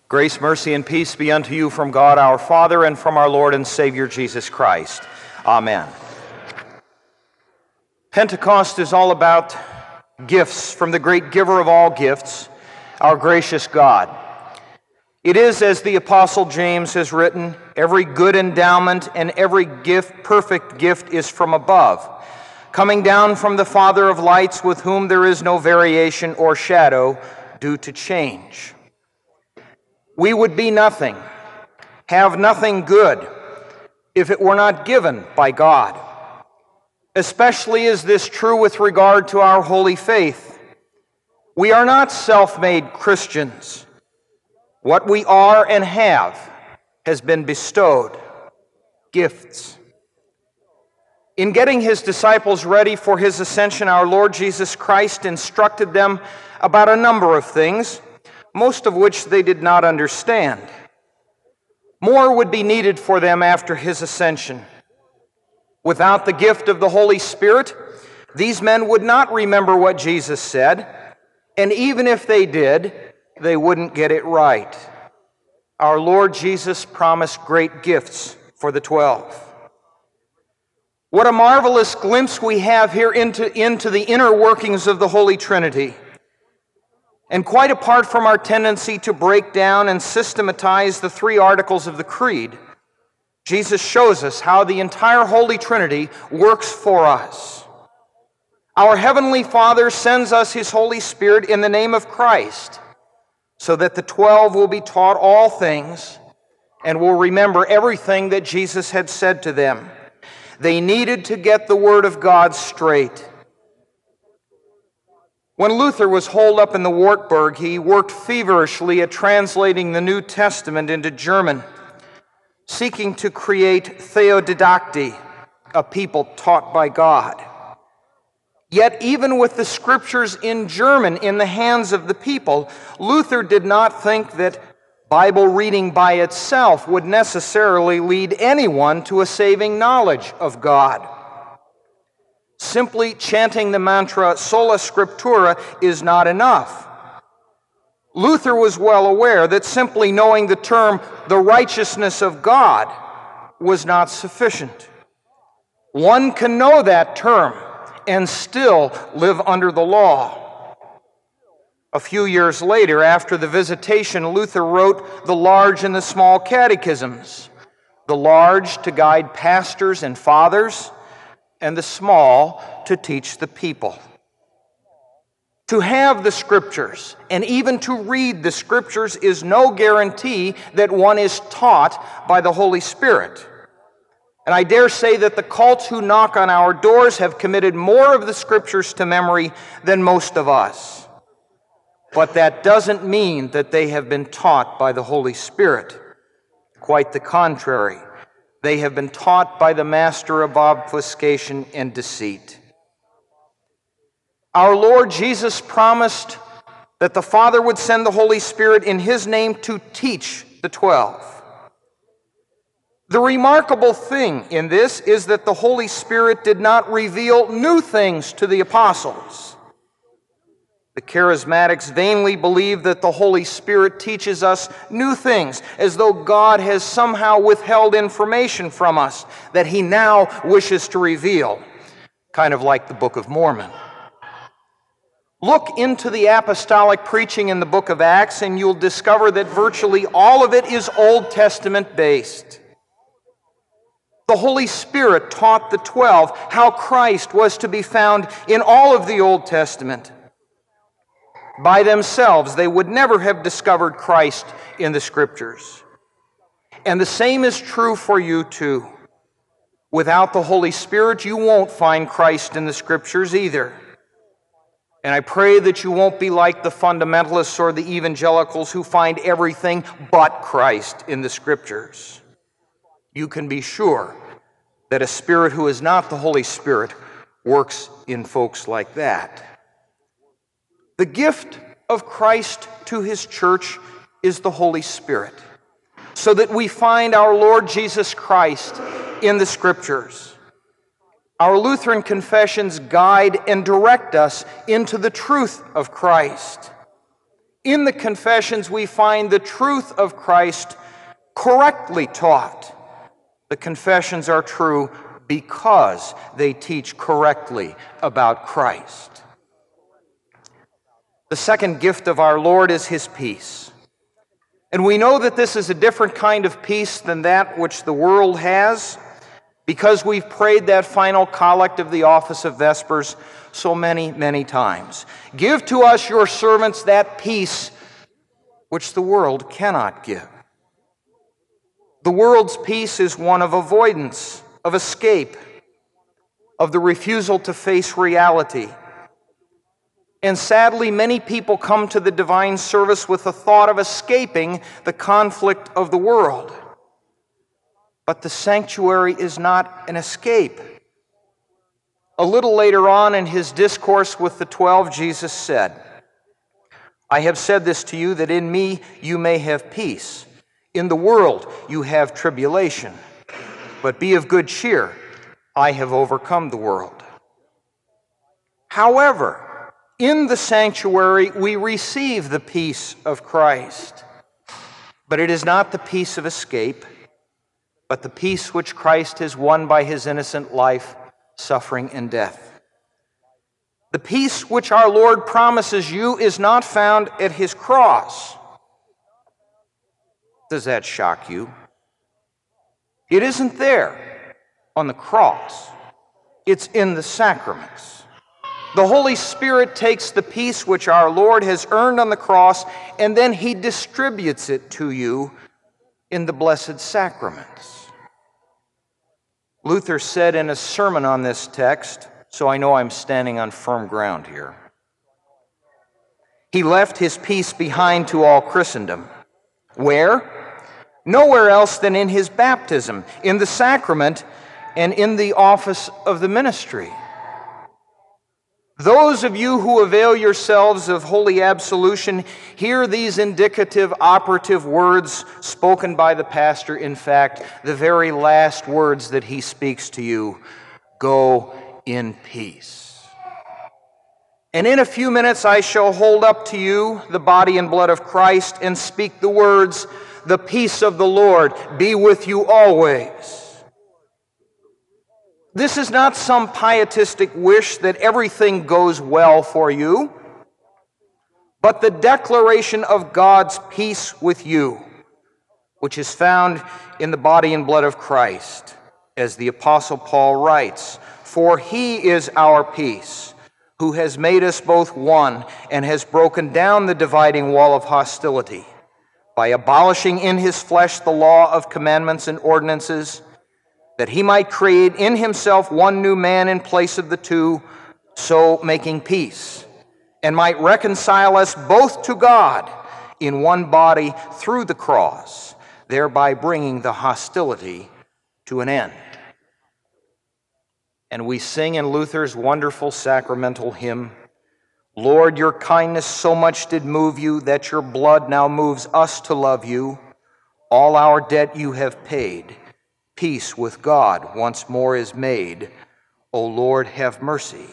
Grace, mercy, and peace be unto you from God our Father and from our Lord and Savior Jesus Christ. Amen. Pentecost is all about gifts from the great giver of all gifts, our gracious God. It is, as the Apostle James has written, every good endowment and every gift, perfect gift, is from above, coming down from the Father of lights, with whom there is no variation or shadow due to change. We would be nothing, have nothing good, if it were not given by God. Especially is this true with regard to our holy faith. We are not self-made Christians. What we are and have has been bestowed, gifts. In getting his disciples ready for his ascension, our Lord Jesus Christ instructed them about a number of things, most of which they did not understand. More would be needed for them after his ascension. Without the gift of the Holy Spirit, these men would not remember what Jesus said, and even if they did, they wouldn't get it right. Our Lord Jesus promised great gifts for the 12. What a marvelous glimpse we have here into the inner workings of the Holy Trinity. And quite apart from our tendency to break down and systematize the three articles of the Creed, Jesus shows us how the entire Holy Trinity works for us. Our Heavenly Father sends us His Holy Spirit in the name of Christ, so that the 12 will be taught all things and will remember everything that Jesus had said to them. They needed to get the Word of God straight. When Luther was holed up in the Wartburg, he worked feverishly at translating the New Testament into German, seeking to create theodidacti, a people taught by God. Yet even with the Scriptures in German in the hands of the people, Luther did not think that Bible reading by itself would necessarily lead anyone to a saving knowledge of God. Simply chanting the mantra sola scriptura is not enough. Luther was well aware that simply knowing the term the righteousness of God was not sufficient. One can know that term and still live under the law. A few years later, after the Visitation, Luther wrote the large and the small catechisms, the large to guide pastors and fathers, and the small to teach the people. To have the Scriptures and even to read the Scriptures is no guarantee that one is taught by the Holy Spirit. And I dare say that the cults who knock on our doors have committed more of the Scriptures to memory than most of us. But that doesn't mean that they have been taught by the Holy Spirit. Quite the contrary. They have been taught by the master of obfuscation and deceit. Our Lord Jesus promised that the Father would send the Holy Spirit in His name to teach the 12. The remarkable thing in this is that the Holy Spirit did not reveal new things to the apostles. The charismatics vainly believe that the Holy Spirit teaches us new things, as though God has somehow withheld information from us that He now wishes to reveal, kind of like the Book of Mormon. Look into the apostolic preaching in the book of Acts, and you'll discover that virtually all of it is Old Testament based. The Holy Spirit taught the 12 how Christ was to be found in all of the Old Testament. By themselves, they would never have discovered Christ in the Scriptures. And the same is true for you too. Without the Holy Spirit, you won't find Christ in the Scriptures either. And I pray that you won't be like the fundamentalists or the evangelicals who find everything but Christ in the Scriptures. You can be sure that a spirit who is not the Holy Spirit works in folks like that. The gift of Christ to His church is the Holy Spirit, so that we find our Lord Jesus Christ in the Scriptures. Our Lutheran confessions guide and direct us into the truth of Christ. In the confessions, we find the truth of Christ correctly taught. The confessions are true because they teach correctly about Christ. The second gift of our Lord is his peace. And we know that this is a different kind of peace than that which the world has, because we've prayed that final collect of the office of Vespers so many, many times. Give to us, your servants, that peace which the world cannot give. The world's peace is one of avoidance, of escape, of the refusal to face reality. And sadly, many people come to the divine service with the thought of escaping the conflict of the world. But the sanctuary is not an escape. A little later on in his discourse with the 12, Jesus said, I have said this to you, that in me you may have peace. In the world you have tribulation, but be of good cheer. I have overcome the world. However, in the sanctuary we receive the peace of Christ. But it is not the peace of escape, but the peace which Christ has won by his innocent life, suffering, and death. The peace which our Lord promises you is not found at his cross. Does that shock you? It isn't there on the cross. It's in the sacraments. The Holy Spirit takes the peace which our Lord has earned on the cross, and then he distributes it to you in the blessed sacraments. Luther said in a sermon on this text, so I know I'm standing on firm ground here, he left his peace behind to all Christendom. Where? Nowhere else than in his baptism, in the sacrament, and in the office of the ministry. Those of you who avail yourselves of holy absolution, hear these indicative, operative words spoken by the pastor. In fact, the very last words that he speaks to you: go in peace. And in a few minutes I shall hold up to you the body and blood of Christ and speak the words, the peace of the Lord be with you always. This is not some pietistic wish that everything goes well for you, but the declaration of God's peace with you, which is found in the body and blood of Christ. As the Apostle Paul writes, for he is our peace, who has made us both one and has broken down the dividing wall of hostility by abolishing in his flesh the law of commandments and ordinances, that he might create in himself one new man in place of the two, so making peace, and might reconcile us both to God in one body through the cross, thereby bringing the hostility to an end. And we sing in Luther's wonderful sacramental hymn, Lord, your kindness so much did move you, that your blood now moves us to love you. All our debt you have paid. Peace with God once more is made. O Lord, have mercy.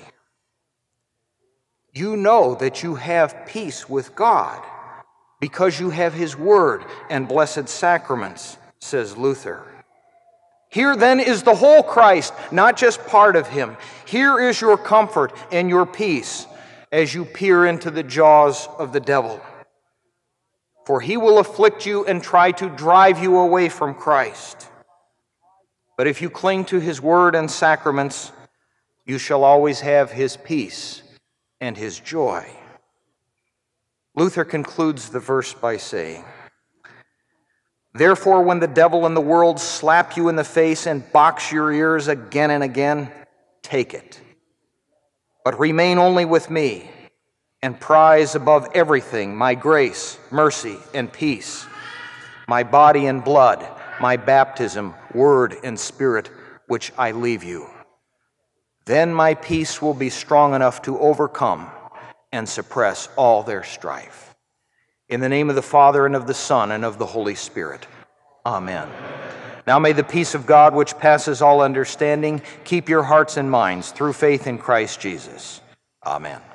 You know that you have peace with God because you have his word and blessed sacraments, says Luther. Here then is the whole Christ, not just part of him. Here is your comfort and your peace as you peer into the jaws of the devil. For he will afflict you and try to drive you away from Christ. But if you cling to his word and sacraments, you shall always have his peace and his joy. Luther concludes the verse by saying, therefore, when the devil and the world slap you in the face and box your ears again and again, take it. But remain only with me, and prize above everything my grace, mercy, and peace, my body and blood, my baptism, word, and spirit, which I leave you. Then my peace will be strong enough to overcome and suppress all their strife. In the name of the Father, and of the Son, and of the Holy Spirit. Amen. Now may the peace of God, which passes all understanding, keep your hearts and minds through faith in Christ Jesus. Amen.